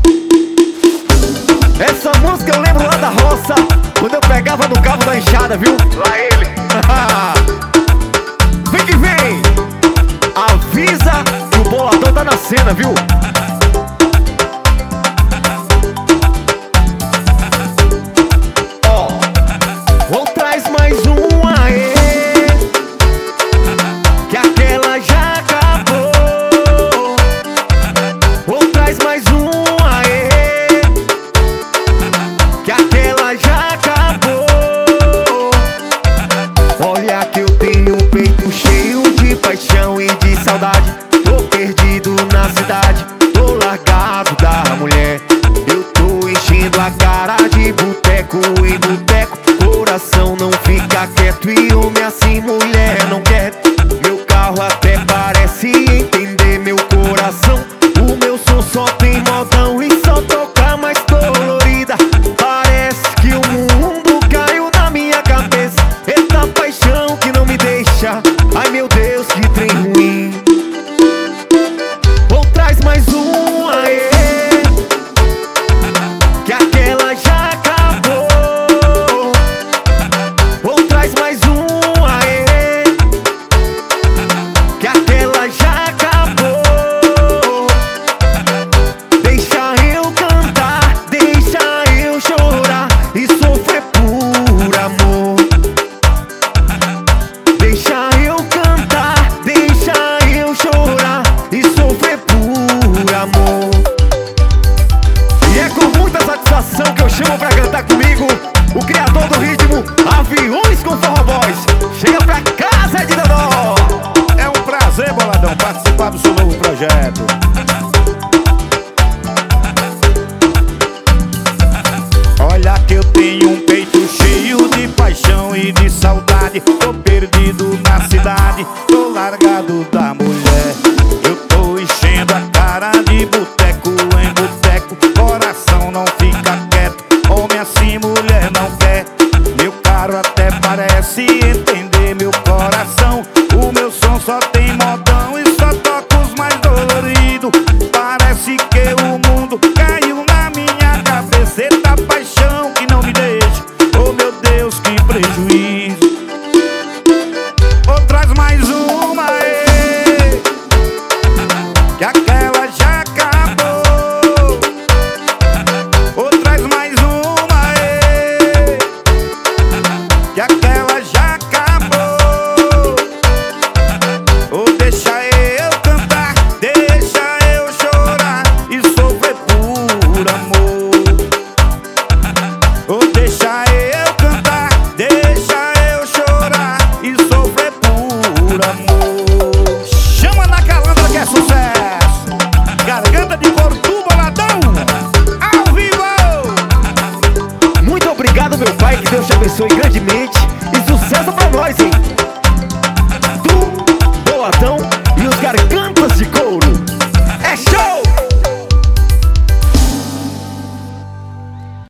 Essa música eu lembro lá da roça, quando eu pegava no cabo da enxada, viu? Lá ele. Vem que vem. Avisa que o boladão tá na cena, viu? Ó, ou traz mais um aê, que aquela já acabou. Ou traz mais um aê, que aquela já acabou. Olha que eu tenho um peito cheio de paixão e de saudade. Tô perdido na cidade, tô largado da mulher. Eu tô enchendo a cara de boteco em boteco. Coração não fica quieto e homem assim mulher não quer. Meu carro até parece entender meu coração. O meu som só tem modão e só toca mais colorida. Parece que o mundo caiu na minha cabeça. Eita paixão que não me deixa. Ai meu Deus, que trem ruim. Ou traz mais um aê, que aquela já acabou. Ou traz mais um aê, que aquela já acabou. Deixa eu cantar, deixa eu chorar e sofrer por amor. Deixa eu cantar, deixa eu chorar e sofrer por amor. E é com muita satisfação que eu chamo pra cantar comigo o criador do ritmo, Aviões com Forró Boys. Chega pra casa de Dodó. É um prazer, Boladão, participar do seu novo projeto. Olha que eu tenho um peito cheio de paixão e de saudade. Tô perdido na cidade, tô largado da mulher. Eu tô enchendo a cara de boteco em boteco. Coração não fica quieto, homem assim mulher não quer. Meu caro até parece entender meu coração. O meu som só tem modão e só toca os mais doloridos. Parece que o mundo caiu na minha cabeça. Eita paixão que não me deixa, oh meu Deus, que prejuízo. Ou traz mais uma aí, que aquela já acabou. Ou traz mais uma aí, que aquela já acabou. Ou deixa eu cantar, deixa eu chorar e sofrer por amor. Ou deixa eu cantar, deixa eu chorar e sofrer por amor. Chama na calandra que é sucesso. Garganta de couro do Boladão, ao vivo. Muito obrigado, meu pai, que Deus te abençoe grandemente. E sucesso pra nós, hein? Do Boladão e os Gargantas de Couro.